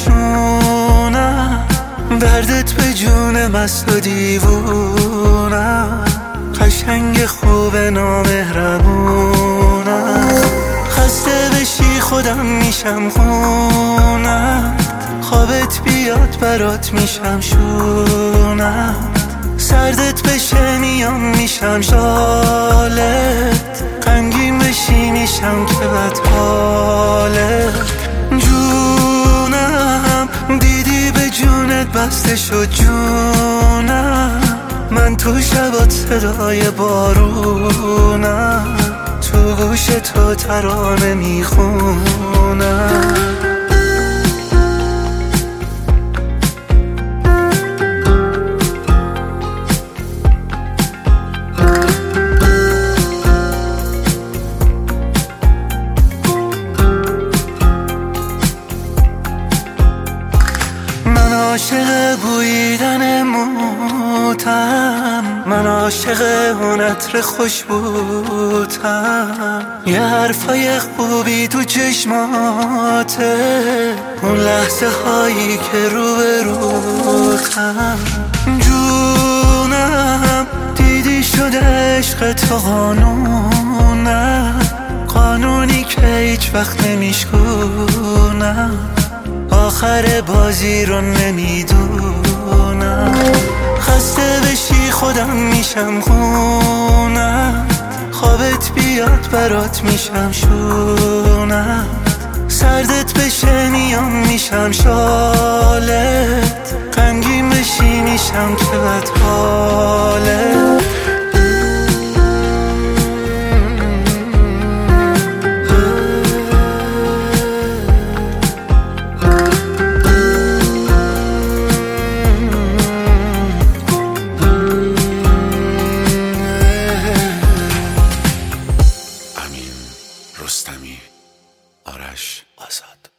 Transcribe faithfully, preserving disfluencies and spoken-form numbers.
نشونم، دردت به جون مست و دیوونم، قشنگ خوب نامهربونم. خسته بشی خودم میشم خونم، خوابت بیاد برات میشم شونم، سردت بشه میام میشم شالت، غمگین بشی میشم که بدحالت. جونم دیدی به جونت بسته شد جونم، من تو شبات صدای بارونم، تو گوش تو ترانه میخونم. من عاشق بویدن موتم، من عاشق اون عطر خوشبوتم، یه حرفای خوبی تو چشماته، اون لحظه هایی که رو به روتم. جونم دیدی شده عشق تو قانونم، قانونی که هیچ وقت نمیشکونم، آخر بازی رو نمیدونم. خسته بشی خودم میشم خونم، خوابت بیاد برات میشم شونم، سردت بشه میام میشم شالت، غمگین بشی میشم که بدحالت. رستمی، آرش آزاد.